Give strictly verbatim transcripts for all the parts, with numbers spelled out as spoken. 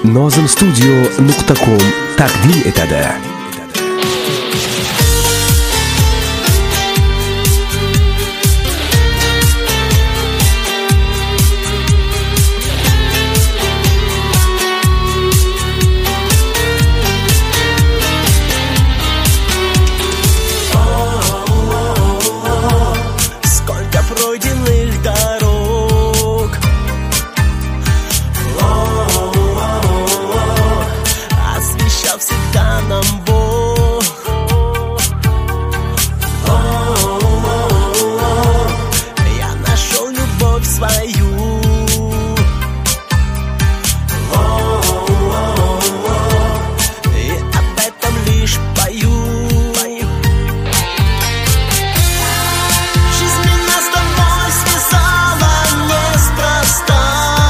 Nozim Studio nuqta com taqdim etadi. Всегда нам Бог. О-о-о-о. Я нашел любовь свою. О-о-о-о. И об этом лишь пою. Жизнь меня с тобой связала неспроста.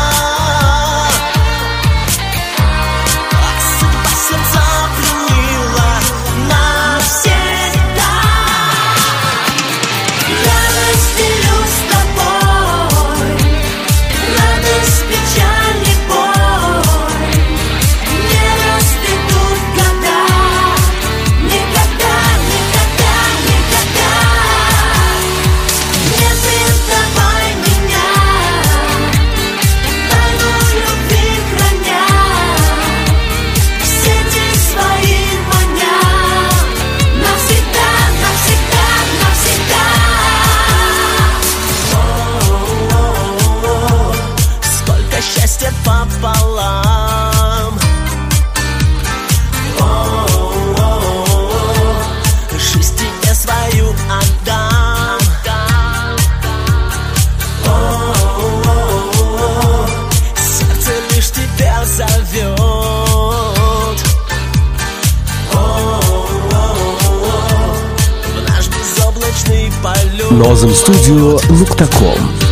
Счастье пополам. О-о-о-о. Жизнь тебе свою отдам. О-о-о-о. Сердце лишь тебя зовет. О-о-о-о. В наш безоблачный полет. Nozim Studio nuqta com